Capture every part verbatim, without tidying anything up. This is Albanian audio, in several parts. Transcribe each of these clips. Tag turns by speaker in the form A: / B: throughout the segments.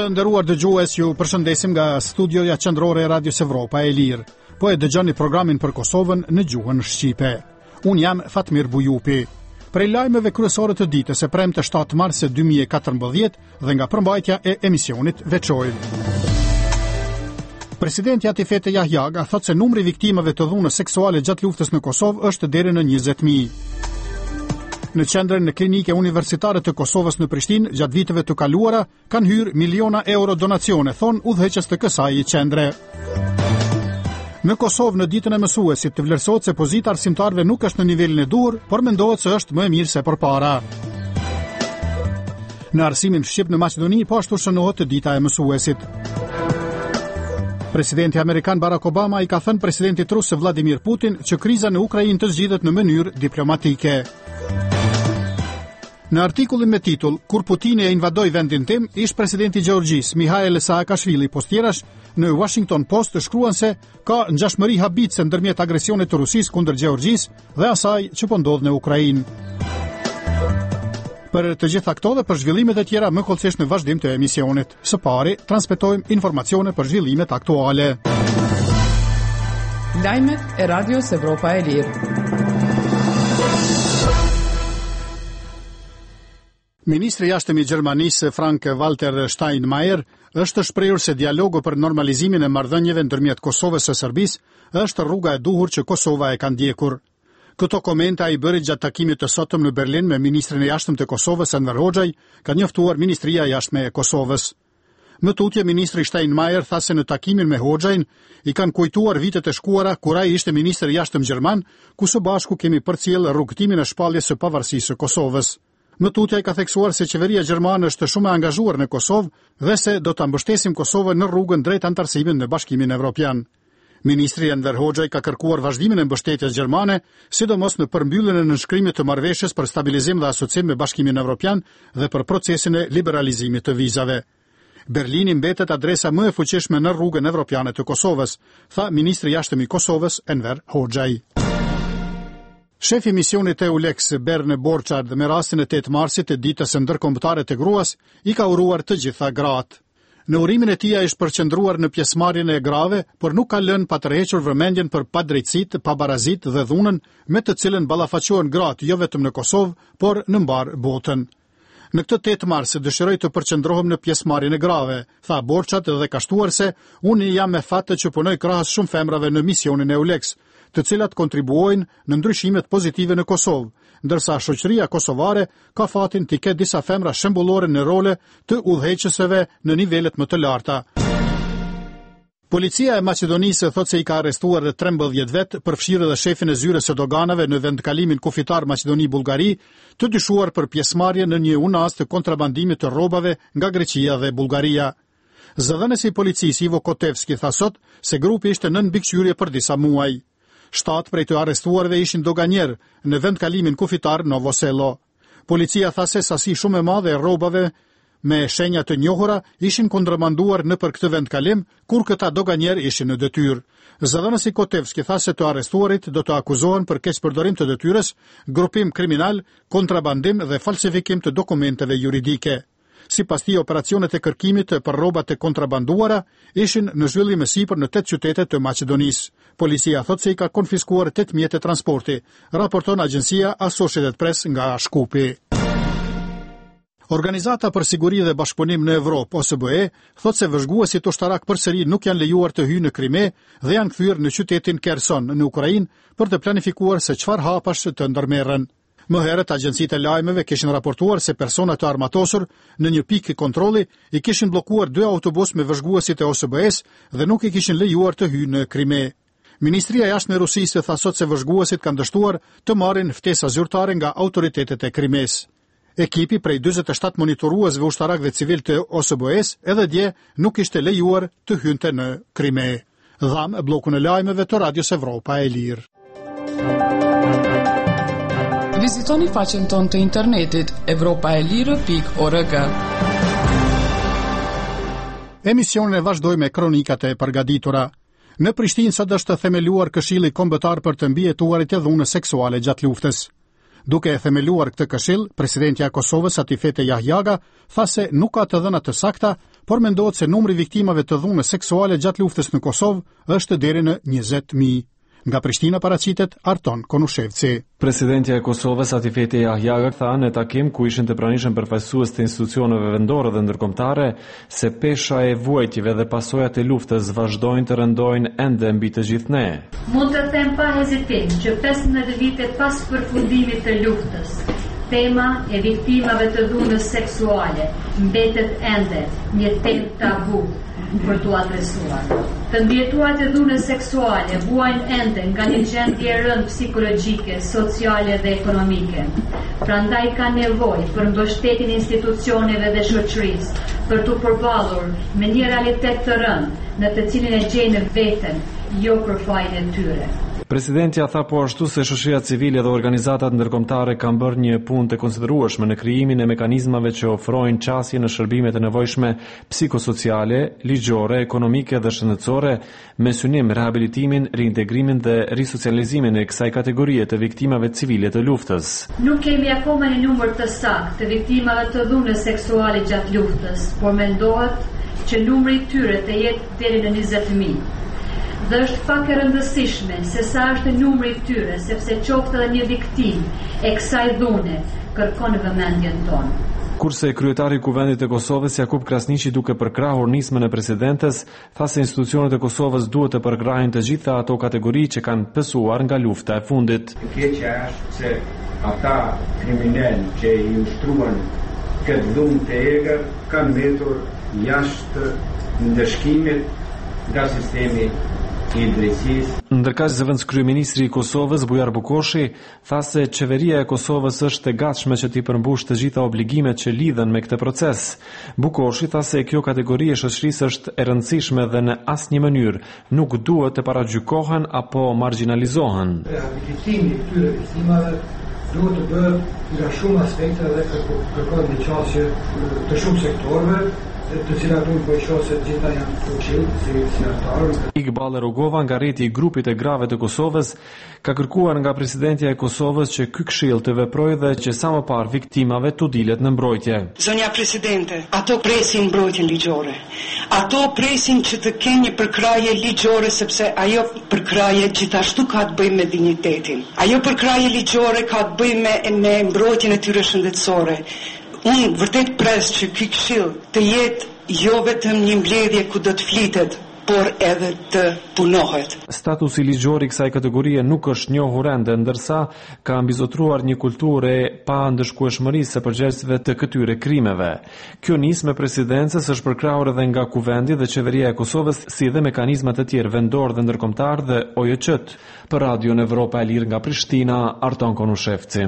A: Të nderuar dëgjues, ju përshëndesim nga studioja qendrore e Radios Evropa e Lirë. Po e dëgjoni programin për Kosovën në gjuhën shqipe. Unë jam Fatmir Bujupi. Prej lajmeve kryesore të ditës së premte shtatë mars dy mijë e katërmbëdhjetë dhe nga përmbajtja e emisionit veçojmë. Presidenti Atifete Jahjaga thotë se numri i viktimave të dhunës seksuale gjatë luftës në Kosovë është deri në njëzet mijë. Në qendrën e klinike universitare të Kosovës në Prishtinë, gjatë viteve të kaluara, kanë hyrë miliona euro donacione, thon udhëheqës të kësaj qendre. Në Kosovë, në ditën e mësuesit, të vlerësohet se pozita arsimtarëve nuk është në nivelin e duhur, por mendohet se është më e mirë se përpara. Në arsimin shqip në Maqedoni, po ashtu shënohet dita e mësuesit. Presidenti amerikan Barack Obama i ka thënë presidentit rus Vladimir Putin që kriza në Ukrainë të zgjidhet në mënyrë diplomatike. Në artikullin me titull Kur Putini e invadoi vendin tim, ish presidenti i Gjeorgjisë Mikhail Saakashvili Postjerash në Washington Post shkruan se ka ngjashmëri habitse ndërmjet agresionit të Rusisë kundër Gjeorgjisë dhe asaj që po ndodh në Ukrainë. Për të gjitha këto dhe për zhvillimet e tjera më kollësisht në vazhdim të emisionit. Së pari, transmetojmë informacione për zhvillimet aktuale.
B: Lajmet e Radios Evropa e Lirë.
A: Ministri i jashtëm i Gjermanisë Frank-Walter Steinmeier është shprehur se dialogu për normalizimin e marrëdhënieve ndërmjet Kosovës së Serbisë është rruga e duhur që Kosova e ka ndjekur. Këto komente ai bëri gjatë takimit të sotëm në Berlin me ministrin e jashtëm të Kosovës Enver Hoxhaj, ka njoftuar Ministria e Jashtme e Kosovës. Më tutje ministri Steinmeier tha se në takimin me Hoxhajin i kanë kujtuar vitet e shkuara kur ai ishte ministër i jashtëm gjerman, ku së bashku kemi përcjell rrugtimin e shpalljes së pavarësisë së Kosovës. Më tutje ai ka theksuar se qeveria gjermane është shumë e angazhuar në Kosovë dhe se do ta mbështesim Kosovën në rrugën drejt antarësimit në Bashkimin Evropian. Ministri Enver Hoxhaj ka kërkuar vazhdimin e mbështetjes gjermane, sidomos në përmbylljen e nënshkrimit të marrëveshjes për stabilizim dhe asocim me Bashkimin Evropian dhe për procesin e liberalizimit të vizave. Berlini mbetet adresa më e fuqishme në rrugën evropiane të Kosovës, tha ministri i jashtëm i Kosovës Enver Hoxhaj. Shefi i misionit e EULEX Berne Borchard me rastin e tetë marsit të ditës së ndërkombëtare të gruas i ka uruar të gjitha gratë. Në urimin e tij ai është përqendruar në pjesëmarrjen e grave, por nuk ka lënë pa tërhequr vëmendjen për padrejtësitë, pabarazitë dhe dhunën me të cilën ballafaqohen gratë jo vetëm në Kosovë, por në mbar botën. Në këtë tetë mars dëshiroj të përqendrohem në pjesëmarrjen e grave, tha Borchard dhe ka shtuar se unë jam me fat që punoj krahas shumë femrave në misionin e EULEX, të cilat kontribuojnë në ndryshimet pozitive në Kosovë, ndërsa shoqëria kosovare ka fatin të ketë disa femra shembullore në role të udhëheqësve në nivelet më të larta. Policia e Maqedonisë thotë se i ka arrestuar trembëdhjetë vet, përfshirë edhe shefin e zyrës së doganave në vendkalimin kufitar Maqedoni-Bullgari, të dyshuar për pjesëmarrje në një unas të kontrabandimit të rrobave nga Greqia dhe Bullgaria. Zëdhënësi i policisë Ivo Kotevski tha sot se grupi ishte nën mbikëqyrje për disa muaj. Shtatë prej të arrestuarve ishin doganjerë në vendkalimin kufitar Novo Selo. Policia tha se sasi shumë e madhe e rrobave me shenja të njohura ishin kontrabanduar në për këtë vendkalim, kur këta doganjerë ishin në detyrë. Zëdhënësi Kotevski tha se të arrestuarit do të akuzohen për keqpërdorim të detyrës, grupim kriminal, kontrabandim dhe falsifikim të dokumenteve juridike. Sipas tij, operacionet e kërkimit për rrobat e kontrabanduara ishin në zhvillim e sipër në tetë qytete të Maqedonisë. Policia thotë se i ka konfiskuar tetë mjete transporti, raporton agjencia Associated Press nga Shkupi. Organizata për siguri dhe bashkëpunim në Evropë, O S B E, thotë se vëzhguesit ushtarak përsëri nuk janë lejuar të hyjnë në Krime dhe janë kthyer në qytetin Kherson në Ukrainë për të planifikuar se çfarë hapash të ndërmerren. Më herët agjencitë e lajmeve kishin raportuar se persona të armatosur në një pikë kontrolli i kishin bllokuar dy autobus me vëzhguesit e O S B E-s dhe nuk i kishin lejuar të hyjnë në Krime. Ministria e Jashtme e Rusisë tha sot se vëzhguesit kanë dështuar të marrin ftesa zyrtare nga autoritetet e Krimes. Ekipi prej dyzet e shtatë monitoruesve ushtarak dhe civil të O S B E-s edhe dje nuk ishte lejuar të hynte në Krime. Dham bllokun e lajmeve të Radios Evropa e Lirë.
B: Vizitoni faqen tonë të internetit evropaelire pikë org.
A: Emisionin e vazhdoj me kronikat e përgatitura. Në Prishtinë sot është themeluar Këshilli Kombëtar për të mbijetuarit e dhunës seksuale gjatë luftës. Duke e themeluar këtë këshill, presidentja e Kosovës Atifete Jahjaga tha se nuk ka të dhëna të sakta, por mendohet se numri viktimave të dhunës seksuale gjatë luftës në Kosovë është deri në njëzet mijë. Nga Prishtina paraqitet Arton Konushevci.
C: Presidentja e Kosovës Atifete Jahjaga tha në takim ku ishin të pranishëm përfaqësues të institucioneve vendore dhe ndërkombëtare se pesha e vuajtjeve dhe pasojat e luftës vazhdojnë të rëndojnë ende mbi të gjithë ne.
D: Mund të them pa hezitim që pesëmbëdhjetë vite pas përfundimit të luftës, tema e viktimave të dhunës seksuale mbetet ende një temë tabu për t'u adresuar. Të ndjetuarit e dhunës seksuale vuajnë ende nga një gjendje e rëndë psikologjike, sociale dhe ekonomike. Prandaj ka nevojë për mbështetjen e institucioneve dhe shoqërisë për t'u përballur me një realitet të rëndë në të cilin e gjejnë veten, jo për fajin e tyre.
C: Presidentja tha po ashtu se shoqëria civile dhe organizatat ndërkombëtare kanë bërë një punë të konsiderueshme në krijimin e mekanizmave që ofrojnë qasje në shërbimet e nevojshme psikosociale, ligjore, ekonomike dhe shëndetësore, me synim rehabilitimin, reintegrimin dhe risocializimin e kësaj kategorie të viktimave civile të luftës.
D: Nuk kemi akoma një numër të saktë të viktimave të dhunës seksuale gjatë luftës, por mendohet që numri i tyre të jetë deri në njëzet mijë. Dhe është pak e rëndësishme se sa është numri i tyre, sepse qoftë edhe një viktim e kësaj dhune kërkon vëmendjen tonë.
C: Kurse kryetari i Kuvendit të Kosovës Jakub Krasniqi, duke përkrahur nismën e presidentes, tha se institucionet e Kosovës duhet të përkrahin të gjitha ato kategori që kanë pësuar nga lufta e fundit.
E: E keqja është se ata kriminal që i ushtruan këtë dhunë të egër kanë mbetur jashtë ndëshkimit nga sistemi i drejtësisë.
C: Ndërkaq zëvendës kryeministri i Kosovës Bujar Bukoshi tha se qeveria e Kosovës është e gatshme që t'i përmbush të gjitha obligimet që lidhen me këtë proces. Bukoshi tha se kjo kategori e shoqërisë është e rëndësishme dhe në asnjë mënyrë nuk duhet të paragjykohen apo marginalizohen.
F: Rehabilitimi i këtyre viktimave duhet të bëhet nga shumë aspekte dhe kërkon një qasje të shumë sektorëve, të cilat unë po shoh se gjitha janë fuqishëm si si ata.
C: Iqbal Rogova nga rreti i grupit e grave të Kosovës ka kërkuar nga presidentja e Kosovës që ky këshill të veprojë dhe që sa më parë viktimave t'u dilet në mbrojtje.
G: Zonja presidente, ato presin mbrojtjen ligjore. Ato presin që të kenë një përkraje ligjore sepse ajo përkraje gjithashtu ka të bëjë me dinjitetin. Ajo përkraje ligjore ka të bëjë me me mbrojtjen e tyre shëndetësore. Unë vërtet pres që ky këshill të jetë jo vetëm një mbledhje ku do të flitet, por edhe të punohet.
C: Statusi ligjor i kësaj kategorie nuk është njohur ende, ndërsa ka mbizotruar një kulturë e pa ndëshkueshmërisë së përgjegjësve të këtyre krimeve. Kjo nismë e presidencës është përkrahur edhe nga Kuvendi dhe qeveria e Kosovës, si dhe mekanizmat e tjerë vendor dhe ndërkombëtar dhe O J C. Për Radion Evropa e Lirë nga Prishtina, Arton Konushevci.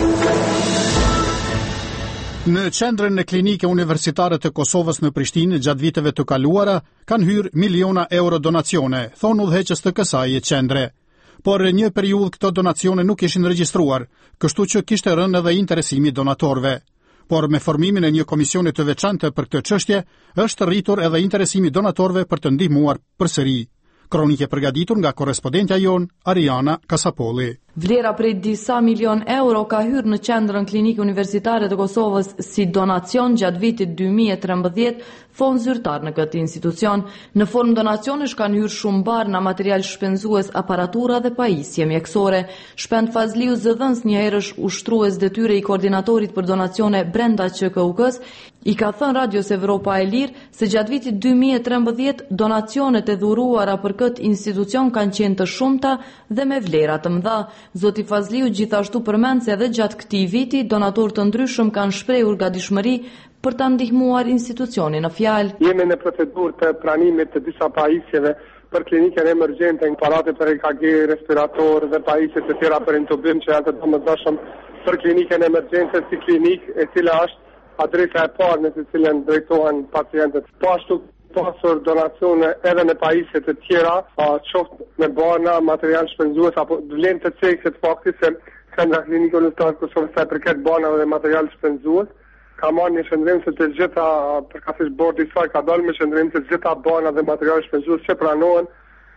A: Në qendrën e klinike universitare të Kosovës në Prishtinë gjatë viteve të kaluara kanë hyrë miliona euro donacione, thonë udhëheqës të kësaj qendre. Por një periudhë këto donacione nuk ishin regjistruar, kështu që kishte rënë edhe interesimi donatorëve. Por me formimin e një komisioni të veçantë për këtë çështje, është rritur edhe interesimi donatorëve për të ndihmuar përsëri. Kronike përgatitur nga korrespondentja jon Ariana Kasapolli.
H: Vlera prej disa milion euro ka hyrë në qendrën klinike universitare të Kosovës si donacion gjatë vitit dy mijë e trembëdhjetë, thonë zyrtar në këtë institucion. Në formë donacionesh kanë hyrë shumë barë në material shpenzues, aparatura dhe pajisje mjekësore. Shpend Fazliu Zëdhëns, një herësh ushtrues detyre i koordinatorit për donacione brenda Q K U K-s, i ka thënë Radios Evropa e Lirë se gjatë vitit dy mijë e trembëdhjetë donacionet e dhuruara për këtë institucion kanë qenë të shumta dhe me vlera të mëdha. Zoti Fazliu gjithashtu përmend se edhe gjatë këtij viti donatorë të ndryshëm kanë shprehur gatishmëri për ta ndihmuar institucionin në fjalë.
I: Jemi në procedurë të pranimit të disa pajisjeve për klinikën emergjente, aparate për E K G, respirator dhe pajisje të tjera për intubim që janë të domosdoshëm për klinikën emergjente si klinikë e cila është adresa e parë në të cilën drejtohen pacientët. Po ashtu pasur donacione edhe në pajisje të tjera, qoftë me bana, material shpenzues apo vlen të cekse të faktit se nga klinika universitare e Kosovës sa i përket banave dhe material shpenzues, ka marrë një shëndrim se të gjitha përkatësh bordi i saj ka dalë me shëndrim se të gjitha bana dhe material shpenzues që pranohen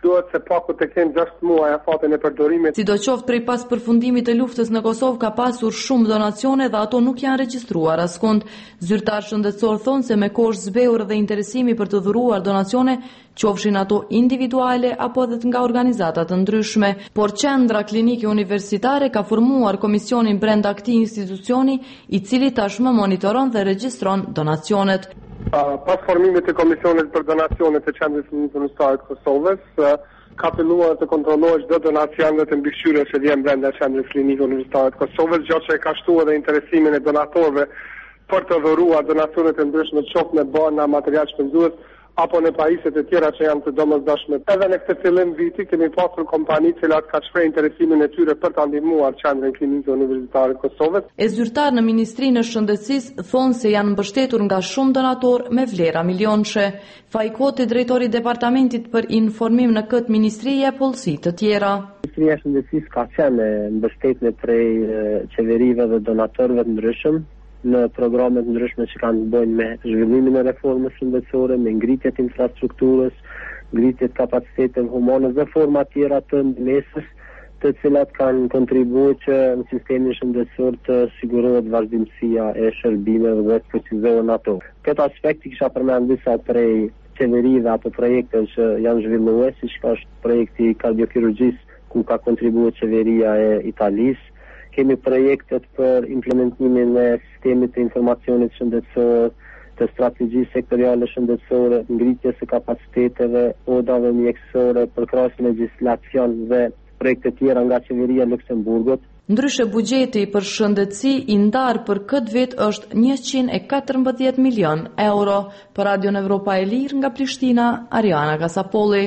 I: duhet se paku të kenë gjashtë muaj afatin e përdorimit.
H: Sidoqoftë prej pas përfundimit të luftës në Kosovë ka pasur shumë donacione dhe ato nuk janë regjistruar askund. Zyrtar shëndetësor thonë se me kosh zbeur dhe interesimi për të dhuruar donacione, qofshin ato individuale apo dhe nga organizata të ndryshme, por Qendra Klinike Universitare ka formuar komisionin brenda këtij institucioni, i cili tashmë monitoron dhe regjistron donacionet.
I: Uh, pas formimit të komisionit për donacionet të Qendrës Universitare të Kosovës, uh, ka filluar të kontrollohet çdo donacion dhe të mbikëqyrë që vjen brenda Qendrës Klinike Universitare të Kosovës, gjë që e ka shtuar edhe interesimin e donatorëve për të dhuruar donacionet e ndryshme, qoftë me bana, material shpenzues apo në pajisjet e tjera që janë të domosdoshme. Edhe në këtë fillim viti kemi pasur kompani që ka shprehur interesimin e tyre për ta ndihmuar Qendrën Klinike Universitare të Kosovës.
H: E zyrtar në Ministrinë e Shëndetësisë thonë se janë mbështetur nga shumë donator me vlera milionëshe. Fajkoti, drejtori i departamentit për informim në këtë ministri, jep pollësi të tjera.
J: Ministria e Shëndetësisë ka qenë mbështetje prej qeverive dhe donatorëve të ndryshëm në programet ndryshme që kanë të bëjnë me zhvillimin e reformës shëndetësore, me ngritjet e infrastrukturës, ngritjet kapaciteteve humane dhe forma tjera të ndërmesës, të cilat kanë kontribuar që në sistemin shëndetësor të sigurohet vazhdimësia e shërbimeve dhe të fuqizohen ato. Këtë aspekt i kisha përmendur disa prej qeverive apo projekte që janë zhvilluar, siç ka projekti kardiokirurgjisë ku ka kontribuar qeveria e Italisë. Kemi projektet për implementimin e sistemit të informacionit shëndetësor, të strategjisë sektoriale shëndetësore, ngritjes së kapaciteteve, odave mjekësore, përkrahjes legjislacion dhe projekte tjera nga qeveria e Luksemburgut.
H: Ndryshe buxheti për shëndetësi i ndarë për këtë vit është njëqind e katërmbëdhjetë milion euro. Për Radion Evropa e Lirë nga Prishtina, Ariana Kasapolli.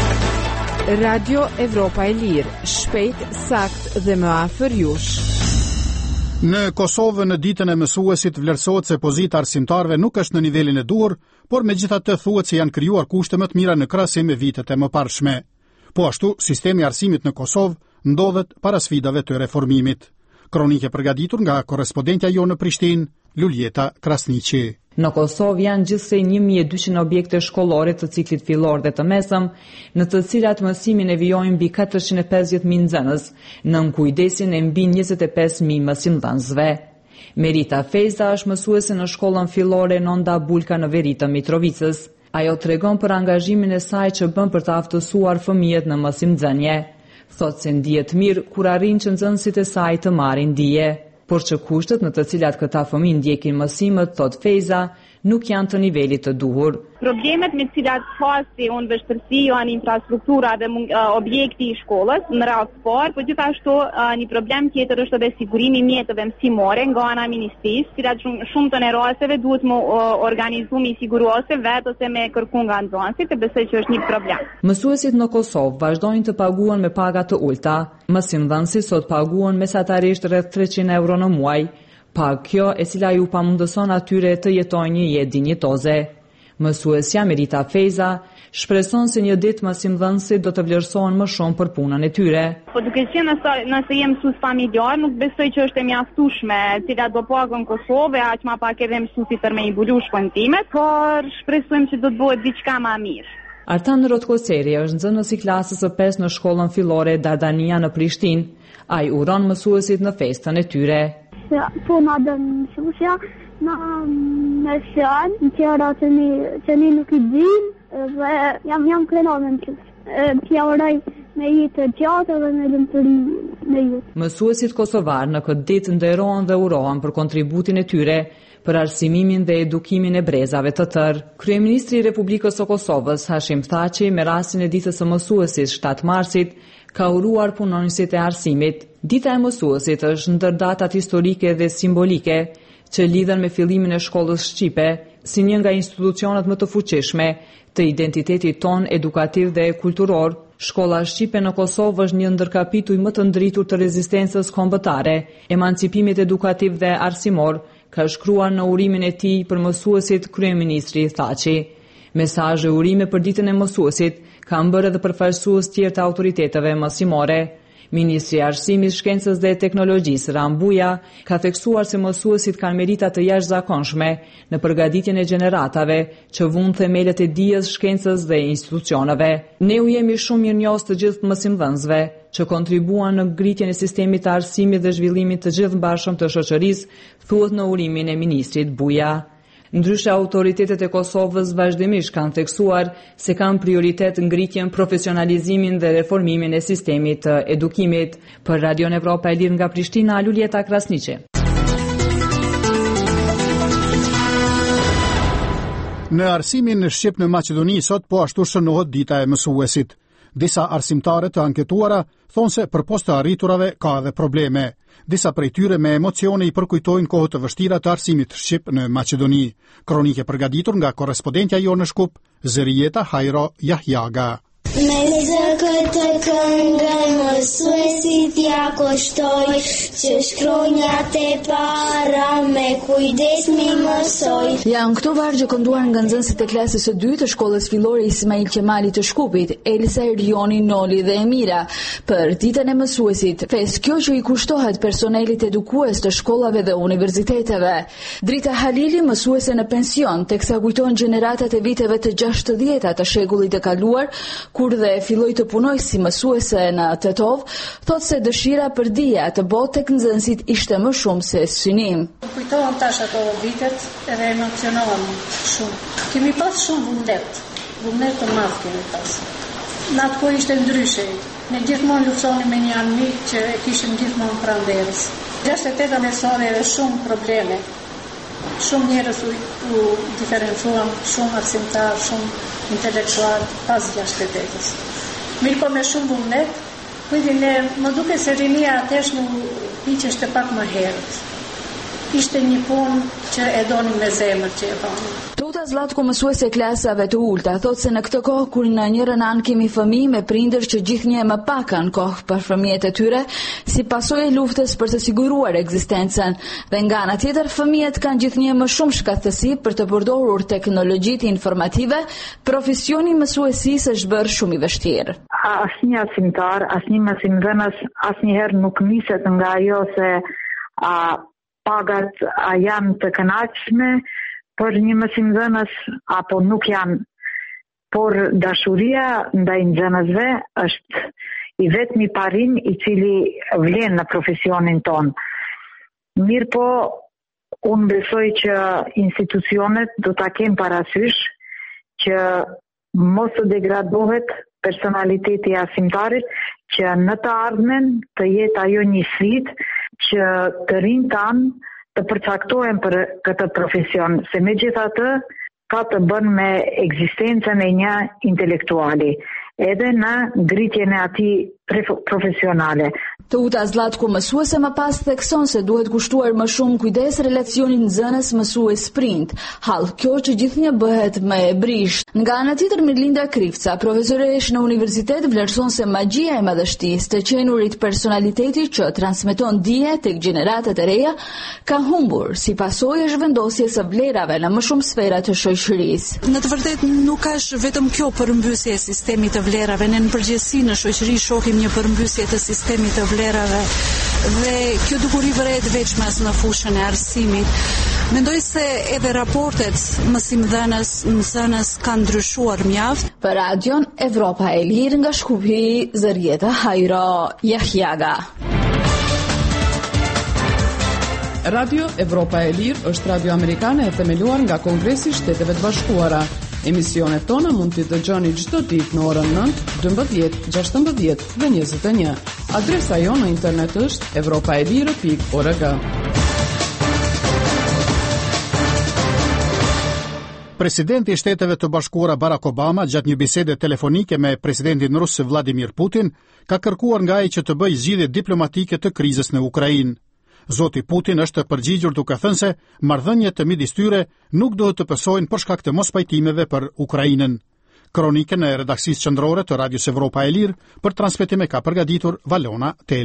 K: Radio Evropa e Lirë, shpejt, sakt dhe më afër jush.
A: Në Kosovë në ditën e mësuesit vlerësohet se pozita arsimtarëve nuk është në nivelin e duhur, por megjithatë thuhet se janë krijuar kushte më të mira në krahasim me vitet e mëparshme. Po ashtu, sistemi i arsimit në Kosovë ndodhet para sfidave të reformimit. Kronike përgatitur nga korrespondentja jo në Prishtinë, Luljeta Krasniqi.
L: Në Kosovë janë gjithsej një mijë e dyqind objekte shkollore të ciklit fillor dhe të mesëm, në të cilat mësimin e vijojnë mbi katërqind e pesëdhjetë mijë nxënës, nën kujdesin e mbi njëzet e pesë mijë mësimdhënësve. Merita Fejza është mësuese në shkollën fillore Nonda Bulka në Veritën Mitrovicës. Ajo tregon për angazhimin e saj që bën për të aftësuar fëmijët në mësimdhënie. Thotë se ndihet mirë kur arrin që nxënësit e saj të marrin dije, por që kushtet në të cilat këta fëmijë ndjekin mësimet, thot Fejza, nuk janë të nivelit të duhur.
M: Problemet me cilat pasi unë vështërsi janë infrastruktura dhe uh, objekti i shkollës në rast parë, por gjithashtu uh, një problem tjetër është edhe sigurimi i mjeteve mësimore nga ana e ministrisë, cilat shumë, shumë të rasteve duhet më uh, organizu me siguruese vetë ose me kërku nga nxënësit, e besoj që është një problem.
L: Mësuesit në Kosovë vazhdojnë të paguhen me paga të ulta. Mësimdhënësit sot paguhen mesatarisht rreth treqind euro në muaj. Pa kjo e cila ju pamundëson atyre të jetojnë një jetë dinjitoze. Mësuesja Merita Fejza shpreson se një ditë mësimdhënësit do të vlerësohen më shumë për punën e tyre.
M: Po duke qenë nëse, nëse jem mësues familjar, nuk besoj që është e mjaftueshme, e cila do pagën Kosovë, aq më pak edhe mësuesit për me i mbulu shpëntimet, por shpresojmë që do të bëhet diçka më mirë.
L: Artan Rotkoseri është nxënës i klasës së pesë në shkollën fillore Dardania në Prishtinë. Ai uron mësuesit në festën e tyre.
N: Ja, po na dën mësuesja, na me fjalë, në tjera që ni, që ni nuk i dim, dhe jam, jam krenar me në tja oraj me jetë të gjatë dhe me lëmëtëri me jetë.
L: Mësuesit kosovar në këtë ditë nderohen dhe urohen për kontributin e tyre për arsimimin dhe edukimin e brezave të tërë. Kryeministri i Republikës së Kosovës, Hashim Thaçi, me rastin e ditës së mësuesit shtatë marsit, ka uruar punonësit e arsimit. Dita e mësuesit është ndër datat historike dhe simbolike që lidhen me fillimin e shkollës shqipe, si një nga institucionet më të fuqishme të identitetit ton edukativ dhe kulturor. Shkolla shqipe në Kosovë është një ndër kapituj më të ndritur të rezistencës kombëtare, emancipimit edukativ dhe arsimor, ka shkruar në urimin e tij për mësuesit kryeministri Thaçi. Mesazhe urime për ditën e mësuesit kanë bërë edhe përfaqësues tjerë të autoriteteve mësimore. Ministri i Arsimit, Shkencës dhe Teknologjisë Ram Buja ka theksuar se mësuesit kanë merita të jashtëzakonshme në përgatitjen e gjeneratave që vun themelët e dijes, shkencës dhe institucioneve. Ne u jemi shumë mirënjohës të gjithë mësimdhënësve që kontribuan në ngritjen e sistemit të arsimit dhe zhvillimit të gjithëmbashëm të shoqërisë, thuhet në urimin e ministrit Buja. Ndryshe, autoritetet e Kosovës vazhdimisht kanë theksuar se kanë prioritet ngritjen, profesionalizimin dhe reformimin e sistemit të edukimit. Për Radio Evropa e Lirë nga Prishtina, Luljeta Krasniqi.
A: Në arsimin shqip në Maqedoni sot po ashtu shënohet dita e mësuesit. Disa arsimtare të anketuara thonë se për post të arriturave ka edhe probleme. Disa prej tyre me emocione i përkujtojnë kohët të vështira të arsimit shqip në Maqedoni. Kronike përgatitur nga korrespondentja jo në Shkup, Zërijeta Hajro Jahjaga.
O: Me zëkë të këngën mësuesit ja koshtoj, që shkronjat e para me kujdes mi mësoj.
H: Janë këto vargje kënduar nga nxënësit e klasës së dytë të shkollës fillore Ismail Qemali të Shkupit, Elisa, Erioni, Noli dhe Emira, për ditën e mësuesit, fes kjo që i kushtohet personelit edukues të shkollave dhe universiteteve. Drita Halili, mësuese në pension, teksa kujtojnë gjeneratat e viteve të gjashtëdhjeta të shekullit të kaluar, kur dhe filloi të punoj si mësuese në Tetov, thot se dëshira për dija të botë tek nxënësit ishte më shumë se synim.
P: Kujtohen tash ato vitet edhe emocionohem shumë. Kemi pas shumë vullnet, vullnet të madh kemi pas. Në atë kohë ishte ndryshe. Ne gjithmonë luftonim me një armik që e kishim gjithmonë pranverës. gjashtëdhjetë e teta mesore edhe shumë probleme. Shumë njerëz u, u diferencuam, shumë arsimtar, shumë intelektual pas gjashtëdhjetë e tetës. Mirë po me shumë vullnet, kujti ne, më duke se rinia atesh në piqeshte pak më herët. Ishte një punë që e donin me zemër që e bënin.
H: Tota Zlatko, mësuese klasave të ulta, thot se në këtë kohë kur në njërën anë kemi fëmijë me prindër që gjithnjë më pak kanë kohë për fëmijët e tyre, si pasojë e luftës për të siguruar ekzistencën, dhe nga ana tjetër fëmijët kanë gjithnjë më shumë shkathësi për të përdorur teknologjitë informative, profesioni mësuesisë është bërë shumë i vështirë.
Q: Asnjë arsimtar, asnjë mësimdhënës asnjëherë nuk niset nga ajo se a pagat a janë të kënaqshme për një mësimdhënës apo nuk janë, por dashuria ndaj nxënësve është i vetmi parim i cili vlen në profesionin ton. Mirë po, unë besoj që institucionet do ta kenë parasysh që mos të degradohet personaliteti i arsimtarit, që në të ardhmen të jetë ajo një sfidë që të rinjtë tanë të përcaktohen për këtë profesion, se megjithatë ka të bën me ekzistencën e një intelektuali, edhe në ngritjen e atij profesionale.
H: Të uta Zlatko, mësuese më pas thekson se duhet kushtuar më shumë kujdes relacionit nxënës mësues prind, hall kjo që gjithnjë bëhet më e brish. Nga ana tjetër, Mirlinda Krivca, profesoresh në universitet, vlerëson se magjia e madhështisë të qenurit personaliteti që transmeton dije tek gjeneratat e reja ka humbur si pasojë e zhvendosjes së vlerave në më shumë sfera të shoqërisë.
R: Në të vërtetë nuk është vetëm kjo përmbysje e sistemit të vlerave, ne në përgjithësi në shoqëri shohim një përmbysje të sistemit të vlerave dhe kjo dukuri vëret veç mas në fushën e arsimit. Mendoj se edhe raportet mësimdhënës mësënës kanë ndryshuar mjaft.
H: Për Radion Evropa e Lirë nga Shkupi, Zërijeta Hajro Jahjaga.
B: Radio Evropa e Lirë është radio amerikane e themeluar nga Kongresi i Shteteve të Bashkuara. Emisionet tona mund t'i dëgjoni çdo ditë në orën nëntë, dymbëdhjetë, gjashtëmbëdhjetë dhe njëzet e një. Adresa jo në internet është evropaelire pikë org.
A: Presidenti i Shteteve të Bashkuara Barack Obama, gjatë një bisede telefonike me presidentin rus Vladimir Putin, ka kërkuar nga ai që të bëjë zgjidhje diplomatike të krizës në Ukrainë. Zoti Putin është përgjigjur duke thënë se marrëdhëniet të midis tyre nuk duhet të pësojnë për shkak të mospajtimeve për Ukrainën. Kronikën e redaksisë qendrore të Radios Evropa e Lirë për transmetim e ka përgatitur Valona Tela.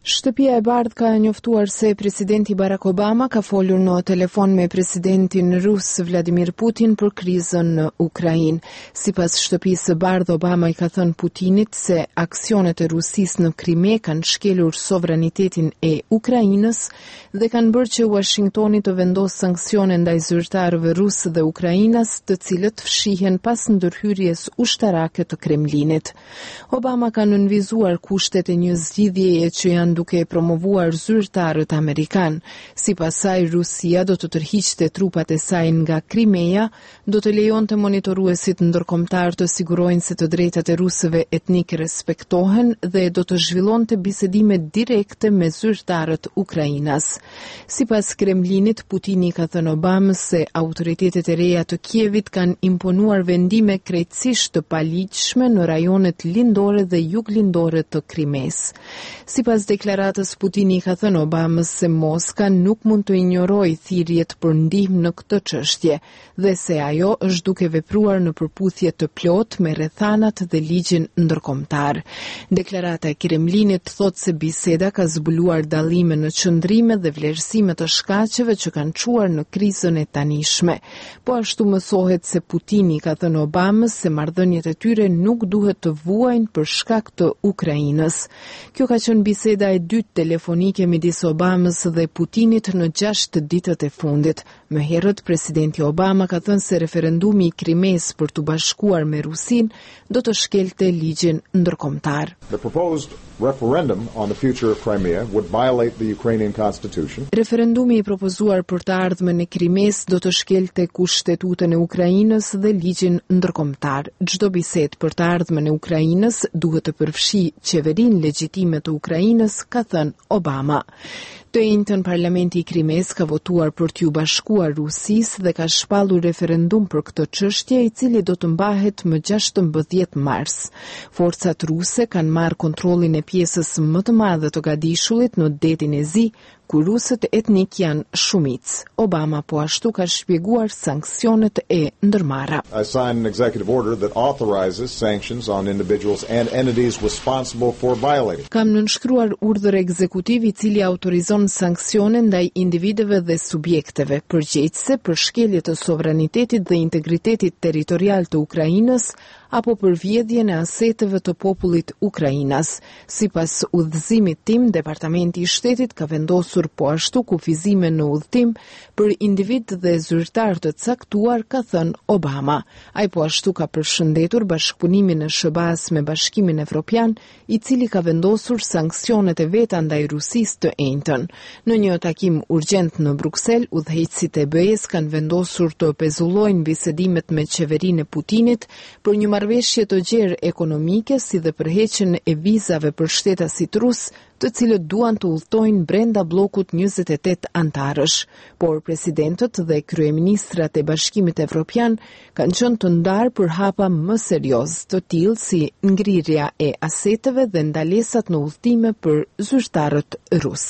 K: Shtëpia e Bardhë ka njoftuar se presidenti Barack Obama ka folur në telefon me presidentin rus Vladimir Putin për krizën në Ukrainë. Sipas Shtëpisë së Bardhë, Obama i ka thënë Putinit se aksionet e Rusisë në Krime kanë shkelur sovranitetin e Ukrainës dhe kanë bërë që Washingtoni të vendosë sanksione ndaj zyrtarëve rusë dhe ukrainas, të cilët fshihen pas ndërhyrjes ushtarake të Kremlinit. Obama ka nënvizuar kushtet e një zgjidhjeje që janë duke promovuar zyrtarët amerikan. Sipas saj, Rusia do të tërhiqte trupat e saj nga Krimea, do të lejonte monitoruesit ndërkombëtar të sigurojnë se të drejtat e rusëve etnik respektohen dhe do të zhvillonte bisedime direkte me zyrtarët ukrainas. Sipas Kremlinit, Putini ka thënë Obamës se autoritetet e reja të Kievit kanë imponuar vendime krejtësisht të paligjshme në rajonet lindore dhe juglindore të Krimes. Sipas deklaratës, Putini ka thënë Obamës se Moska nuk mund të injorojë thirrjet për ndihmë në këtë çështje dhe se ajo është duke vepruar në përputhje të plot me rrethanat dhe ligjin ndërkombëtar. Deklarata e Kremlinit thotë se biseda ka zbuluar dallime në qëndrime dhe vlerësime të shkaqeve që kanë çuar në krizën e tanishme. Po ashtu mësohet se Putini ka thënë Obamës se marrëdhëniet e tyre nuk duhet të vuajnë për shkak të Ukrainës. Kjo ka qenë biseda e dytë telefonike midis Obamës dhe Putinit në gjashtë ditët e fundit. Më herët, presidenti Obama ka thënë se referendumi i Krimes për të bashkuar me Rusin do të shkelte ligjin ndërkombëtar.
S: The proposed referendum on the future of Crimea would violate the Ukrainian constitution.
K: Referendumi i propozuar për të ardhmen e Krimes do të shkelte kushtetutën e Ukrainës dhe ligjin ndërkombëtar. Çdo bisedë për të ardhmen e Ukrainës duhet të përfshijë qeverinë legjitime të Ukrainës, ka thënë Obama. Të njëjtën parlamenti i Krimes ka votuar për t'ju bashkuar Rusisë dhe ka shpallur referendum për këtë çështje, i cili do të mbahet më gjashtëmbëdhjetë mars. Forcat ruse kanë marrë kontrollin e pjesës më të madhe të Gadishullit në detin e Zi, ku rusët etnik janë shumicë. Obama po ashtu ka shpjeguar sanksionet e ndërmarra.
S: I signed an executive order that authorizes sanctions on individuals and entities responsible for violating.
K: Kam nënshkruar urdhër ekzekutiv i cili autorizon sanksione ndaj individëve dhe subjekteve përgjegjëse për shkelje të sovranitetit dhe integritetit territorial të Ukrainës apo për vjedhjen e aseteve të popullit ukrainas. Sipas udhëzimit tim, Departamenti i Shtetit ka vendosur po ashtu kufizime në udhëtim për individ dhe zyrtar të caktuar, ka thënë Obama. Ai po ashtu ka përshëndetur bashkëpunimin e S B A-s me Bashkimin Evropian, i cili ka vendosur sanksionet e veta ndaj Rusisë të enjtën. Në një takim urgjent në Bruksel, udhëheqësit e B E-s kanë vendosur të pezullojnë bisedimet me qeverinë e Putinit për një marrëveshje të gjerë ekonomike, si dhe përheqjen e vizave për shtetasit rus, të cilët duan të udhtojnë brenda bllokut njëzet e tetë antarësh, por presidentët dhe kryeministrat e Bashkimit Evropian kanë qenë të ndarë për hapa më serioz, të tillë si ngrirja e aseteve dhe ndalesat në udhëtime për zyrtarët rus.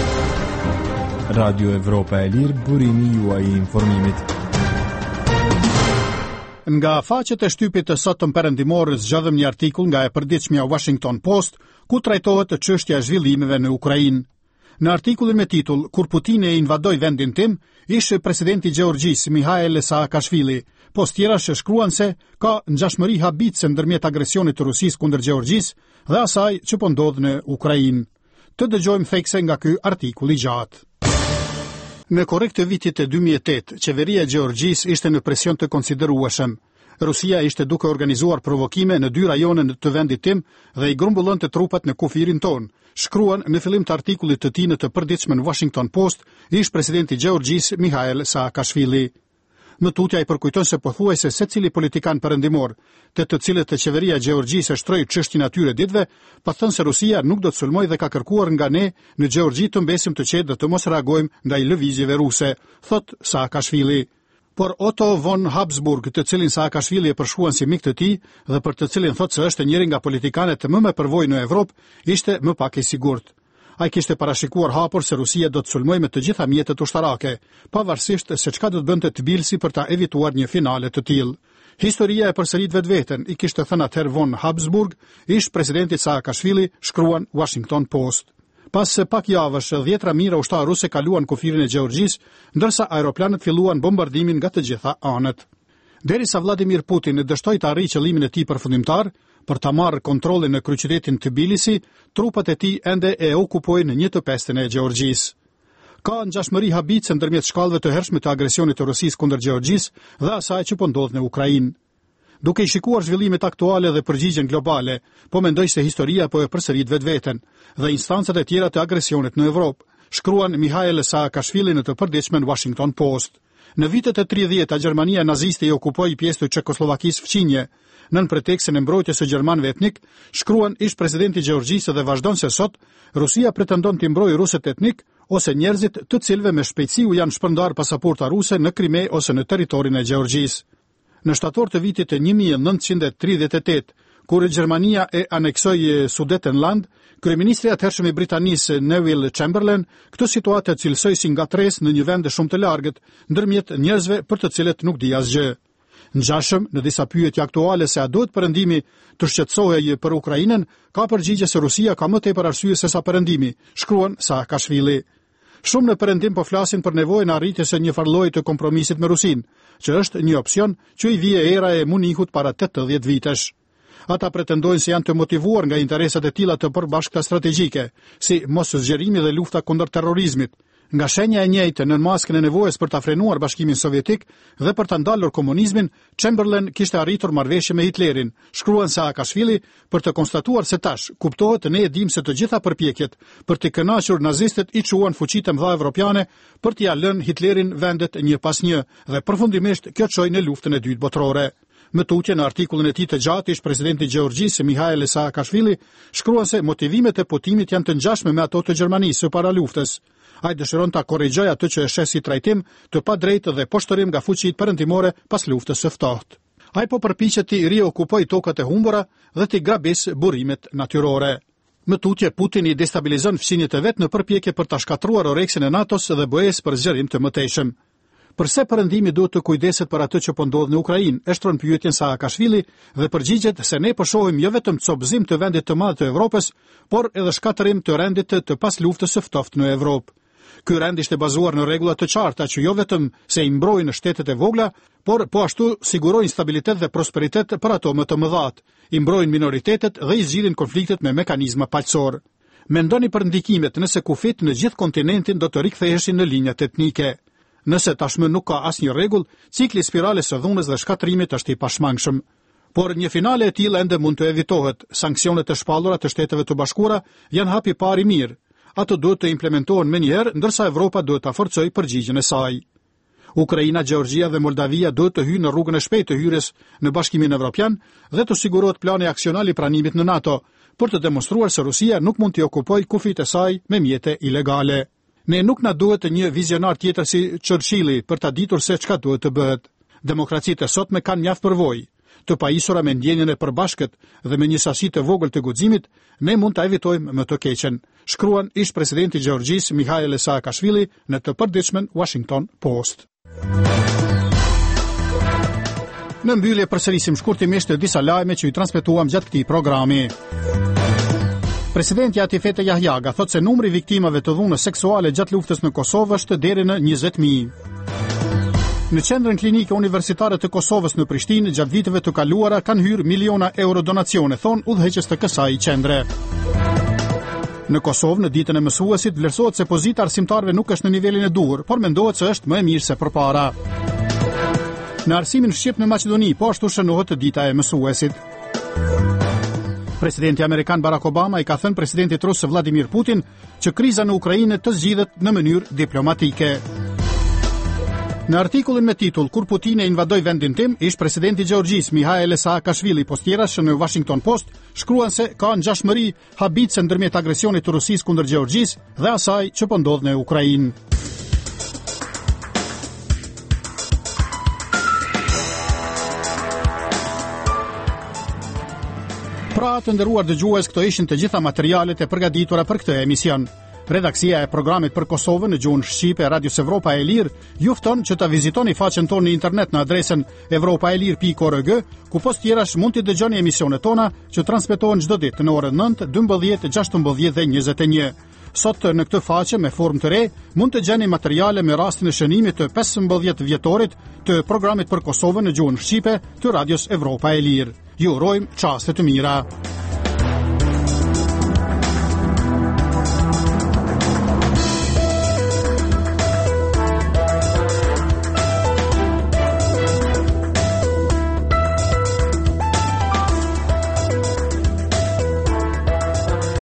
C: Radio Evropa e Lirë, burimi juaj i informimit.
A: Nga faqet e shtypit të sotëm perëndimor zgjodhem një artikull nga e përditshmja Washington Post, ku trajtohet të çështja e zhvillimeve në Ukrainë. Në artikullin me titull Kur Putini e invadoi vendin tim, ishte presidenti i Gjeorgjisë Mikhail Saakashvili. Postjera që shkruan se ka ngjashmëri habitse ndërmjet agresionit të Rusisë kundër Gjeorgjisë dhe asaj që po ndodh në Ukrainë. Të dëgjojmë thekse nga ky artikull i gjatë. Në korrik të vitit e dy mijë e tetë, qeveria e Gjeorgjisë ishte në presion të konsiderueshëm. Rusia ishte duke organizuar provokime në dy rajone të vendit tim dhe i grumbullonte trupat në kufirin ton, shkruan në fillim të artikullit të tij në të përditshmën Washington Post, ish presidenti i Gjeorgjisë Mikhail Saakashvili. Në tutja i përkujton se pothuajse secili politikan perëndimor, të të cilët të qeveria e Gjeorgjisë e shtroi çështjen atyre ditëve, pa thënë se Rusia nuk do të sulmojë dhe ka kërkuar nga ne në Gjeorgji të mbesim të qetë dhe të mos reagojmë ndaj lëvizjeve ruse, thot Saakashvili. Por Otto von Habsburg, të cilin Saakashvili e përshkruan si mik të tij dhe për të cilin thot se është njëri nga politikanët më me përvojë në Evropë, ishte më pak i sigurt. Ai kishte parashikuar hapur se Rusia do të sulmojë me të gjitha mjetet ushtarake, pavarësisht se çka do të bënte Tbilisi për ta evituar një finale të tillë. Historia e përsërit vetveten, i kishte thënë atëherë von Habsburg, ish presidenti Saakashvili, shkruan Washington Post. Pas pak javësh, dhjetra mijëra ushtarë ruse kaluan kufirin e Gjeorgjisë, ndërsa aeroplanet filluan bombardimin nga të gjitha anët. Derisa Vladimir Putin dështoi të arrijë qëllimin e tij përfundimtar, për ta marrë kontrollin në kryeqytetin Tbilisi, trupat e tij ende e okupojnë një të pesën e Gjeorgjisë. Ka ngjashmëri habitse ndërmjet shkallëve të hershme të agresionit të Rusisë kundër Gjeorgjisë dhe asaj që po ndodh në Ukrainë. Duke i shikuar zhvillimet aktuale dhe përgjigjen globale, po mendoj se historia po e përsërit vetveten dhe instancat e tjera të agresionit në Evropë, shkruan Mikhail Saakashvili në të përditshmen Washington Post. Në vitet e tridhjeta Gjermania naziste i okupoi pjesë të Çekosllovakisë fqinje. Nën pretekstin e mbrojtjes së gjermanëve etnik, shkruan ish presidenti i Gjeorgjisë dhe vazhdon se sot Rusia pretendon të mbrojë rusët etnik ose njerëzit të cilëve me shpejtësi u janë shpërndar pasaporta ruse në Krime ose në territorin e Gjeorgjisë. Në shtator të vitit e një mijë nëntëqind e tridhjetë e tetë, kur Gjermania e aneksoi Sudetenland, kryeministri i atëhershëm i Britanisë Neville Chamberlain këtë situatë e cilësoi si ngatresë në një vend shumë të largët, ndërmjet njerëzve për të cilët nuk di asgjë. Ngjashëm në disa pyetje aktuale se a duhet perëndimi të shqetësohej për Ukrainën, ka përgjigje se Rusia ka më tepër arsye se sa perëndimi, shkruan Saakashvili. Shumë në perëndim po flasin për nevojën e arritjes së një farloje të kompromisit me Rusinë, që është një opsion që i vije era e Munihut para tetëdhjetë vitesh. Ata pretendojnë se janë të motivuar nga interesat e tilla të përbashkëta strategjike, si mos zgjerimi dhe lufta kundër terrorizmit, nga shenja e njëjtë në maskën e nevojës për ta frenuar Bashkimin Sovjetik dhe për ta ndalur komunizmin, Chamberlain kishte arritur marrëveshje me Hitlerin, shkruan Saakashvili, për të konstatuar se tash kuptohet ne e dim se të gjitha përpjekjet për të kënaqur nazistët i çuan fuqitë mëdha evropiane për t'ia lënë Hitlerin vendet një pas një dhe përfundimisht kjo çoi në luftën e dytë botërore. Më tutje në artikullin e tij të gjatë ish presidenti i Gjeorgjisë Mikhail Saakashvili shkruan se motivimet e Putinit janë të ngjashme me ato të Gjermanisë së para luftës. Ai dëshiron ta korrigjojë atë që e sheh si trajtim të padrejtë dhe poshtërim nga fuqitë perëndimore pas luftës së ftohtë. Ai po përpiqet të riokupojë tokat e humbura dhe të grabisë burimet natyrore. Më tutje Putin i destabilizon fqinjet e vet në përpjekje për ta shkatruar oreksin e NATO-s dhe B E-s për zgjerim të mëtejshëm. Përse perëndimi duhet të kujdeset për atë që po ndodh në Ukrainë, e shtron pyetjen Saakashvili dhe përgjigjet se ne po shohim jo vetëm copëzim të vendit të madh të Evropës, por edhe shkatërim të rendit të pas luftës së ftohtë në Evropë. Ky rend ishte bazuar në rregulla të qarta që jo vetëm se i mbrojnë shtetet e vogla, por po ashtu sigurojnë stabilitet dhe prosperitet për ato më të mëdhat, i mbrojnë minoritetet dhe i zgjidhin konfliktet me mekanizma paqësor. Mendoni për ndikimet nëse kufit në gjithë kontinentin do të riktheheshin në linjat etnike. Nëse tashmë nuk ka asnjë rregull, cikli spirales së dhunës dhe shkatërimit është i pashmangshëm. Por një finale e tillë ende mund të evitohet. Sanksionet e shpallura të Shteteve të Bashkuara janë hapi i parë i mirë. Ato duhet të implementohen menjëherë, ndërsa Evropa duhet ta forcojë përgjigjen e saj. Ukraina, Gjeorgjia dhe Moldavia duhet të hyjnë në rrugën e shpejtë të hyrjes në Bashkimin Evropian dhe të sigurohet plani aksional i pranimit në NATO, për të demonstruar se Rusia nuk mund të okupojë kufijtë e saj me mjete ilegale. Ne nuk na duhet një vizionar tjetër si Churchilli për ta ditur se çka duhet të bëhet. Demokracitë e sotme kanë mjaft përvojë. Të pajisura me ndjenjën e përbashkët dhe me një sasi të vogël të guximit, ne mund ta evitojmë më të keqen, shkruan ish presidenti i Gjeorgjisë Mikhail Saakashvili në të përditshmen Washington Post. Në mbyllje përsërisim shkurtimisht disa lajme që i transmetuam gjatë këtij programi. Presidenti Atifete Jahjaga thot se numri viktimave të dhunës seksuale gjatë luftës në Kosovë është deri në njëzet mijë. Në qendrën klinike universitare të Kosovës në Prishtinë, gjatë viteve të kaluara kanë hyrë miliona euro donacione, thon udhëheqës të kësaj qendre. Në Kosovë, në ditën e mësuesit, vlerësohet se pozita arsimtarëve nuk është në nivelin e duhur, por mendohet se është më e mirë se përpara. Në arsimin shqip në Maqedoni, po ashtu shënohet dita e mësuesit. Presidenti amerikan Barack Obama i ka thënë presidentit rus Vladimir Putin që kriza në Ukrainë të zgjidhet në mënyrë diplomatike. Në artikullin me titull Kur Putin e invadoi vendin tim, ish presidenti i Gjeorgjisë Mikhail Saakashvili postirash në Washington Post shkruan se ka ngjashmëri habitse ndërmjet agresionit të Rusisë kundër Gjeorgjisë dhe asaj që po ndodh në Ukrainë. Pra të nderuar dëgjues, këto ishin të gjitha materialet e përgatitura për këtë emision. Redaksia e programit për Kosovën në gjuhën shqipe e Radios Evropa e Lirë ju fton që ta vizitoni faqen tonë në internet në adresën evropaelir pikë org, ku post tjerash mund të dëgjoni emisionet tona që transmetohen çdo ditë në orën nëntë, dymbëdhjetë, gjashtëmbëdhjetë dhe njëzet e një. Sot në këtë faqe me formë të re mund të gjeni materiale me rastin e shënimit të pesëmbëdhjetë vjetorit të programit për Kosovën në gjuhën shqipe të Radios Evropa e Lirë. Ju urojmë çaste të mira.